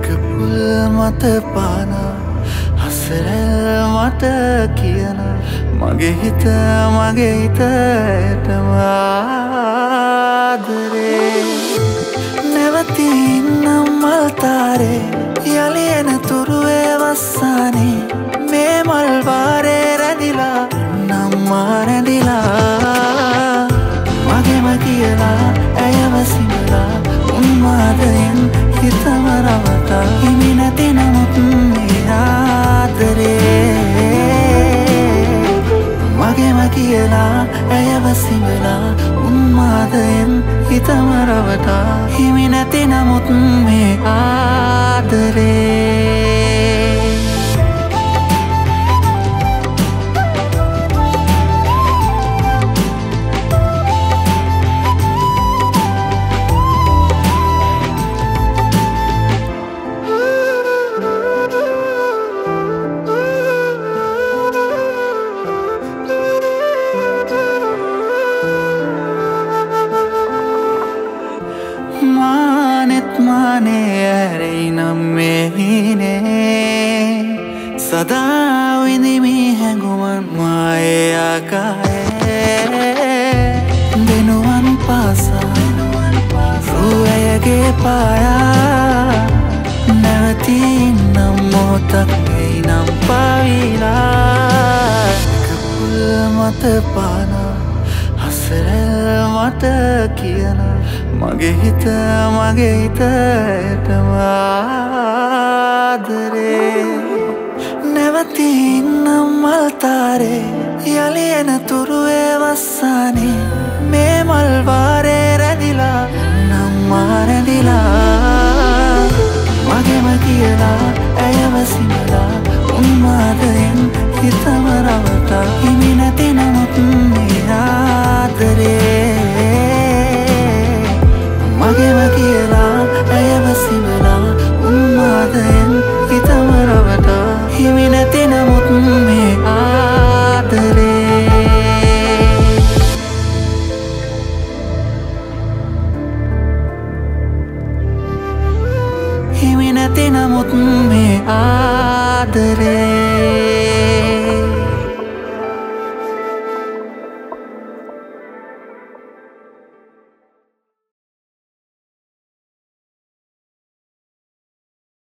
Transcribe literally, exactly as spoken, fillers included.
full මත පාන හසරැල් මට කියන මගේ හිත මගේ හිතටම ආදරේ නැවතින්නම් මල්තාරේ යලි එන තුරුවේ වස්සානේ මේ මල් වාරේ රැඳිලා නම් රැඳිලා මගේම කියලා ඇයව සිමලා උන්මාදයෙන් හිතම රවටා හිමි නැති නමුත් මේ ආදරේ මගේම කියලා ඇයව සිමලා උන්මාදයෙන් හිතම රවටා හිමි නැති නමුත් මේ ආදරේ මානෙත් මානේ ඇරෙයි නම් මෙහිනේ සදා විඳිමි හැඟුමන් මායේ ආකායේ දෙනුවන් පාසා රුවයගේ පායා නැවතින්නම් මොහොතක් ගෙයි නම් පාවිලා කපුල් මත පාන හසරැල් මට කියන මගේ හිත මගේ හිතටම ආදරේ නැවතින්නම් මල්තාරේ යලි එන තුරුවේ වස්සානේ මේ මල් වාරේ රැඳිලා නම් රැඳිලා මගේම කියලා ඇයව සිමලා උන්මාදයෙන් හිතම රවටා හිමි නැති නමුත් මේ ආදරේ මගේම කියලා ඇයව සිමලා උන්මාදයෙන් හිතම රවටා හිමි නැති නමුත් මේ ආදරේ හිමි නැති නමුත් මේ ආදරේ